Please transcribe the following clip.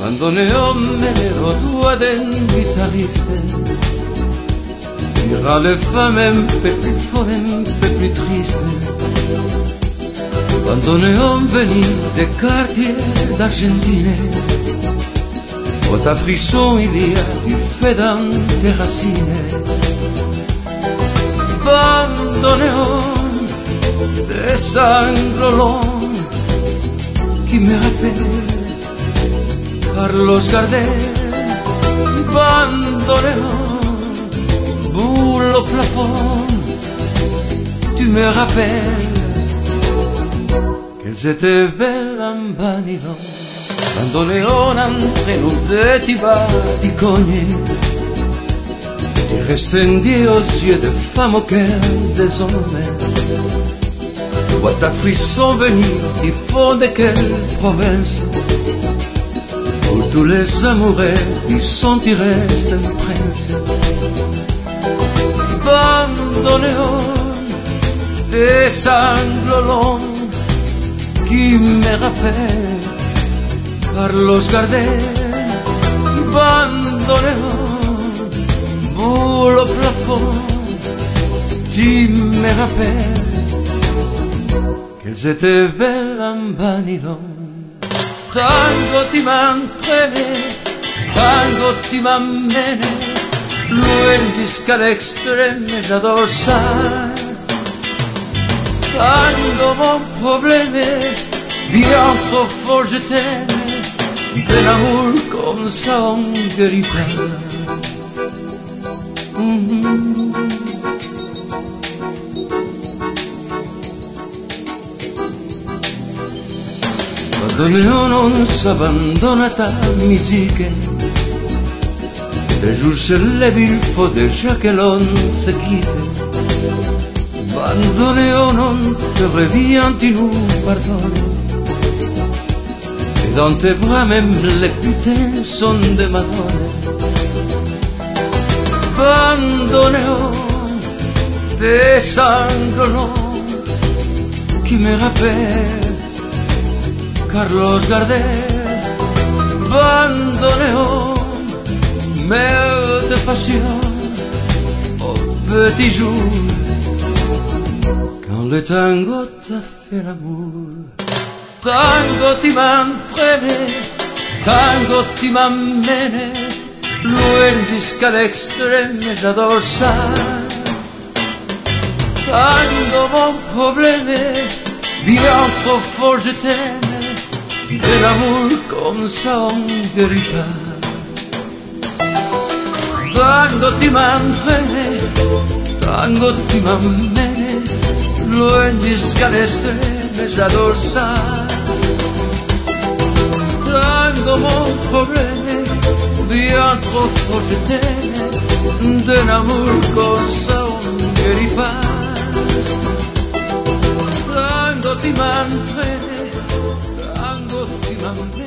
Abbandoneommelo tua den guitariste. Ira le femmes un peu plus fort, un peu plus triste. Abbandoneom venir des quartiers d'Argentine. Au ta frisson il y a du feu dans tes racines. Abbandoneom des sanglots longs qui me rappellent Carlos Gardel. Abbandoneom, boule au plafond, tu me rappelles qu'elles étaient belles en Banilon. Abbandoneom entre nous deux ti baticoni, ti restendi aux yeux de femmes au cœur des hommes. Vois ta frisson venir du fond de quelle province, pour tous les amoureux qui sont il reste un prince. Abbandoneom, des sanglots longs qui me rappellent Carlos Gardel. Abbandoneom, boule au plafond, tu me rappelles qu'elles étaient belles en Banilon. Tango ti m'entraîne, tango ti m'emmène, loin jusqu'à l'extrême, j'adore ça. Tango mon problème, bien trop fort je t'aime, de l'amour comme ça on ne guérit pas. Abbandoneom non s'abbandonne ta musique. Le jour se lève, il faut déjà que l'on se quitte. Abbandoneom non te reviens, tu nous pardonnes. Et dans tes bras même les putains sont des madones. Abbandoneom, tes sanglots longs qui me rappellent Carlos Gardel. Abbandoneom, mère de passion, au petit jour, quand le tango t'a fait l'amour. Tango ti m'entraîne, tango ti m'emmène, loin jusqu'à l'extrême, j'adore ça. Tango mon problème, bien trop fort je t'aime, de l'amour comme ça on ne guérit pas. Tango ti m'entraîne, tango ti m'emmène, loin jusqu'à l'extrême, j'adore ça. Tango mon problème, bien trop fort je t'aime, de l'amour comme ça on ne guérit pas. Tango ti m'entraîne, tango ti m'emmène.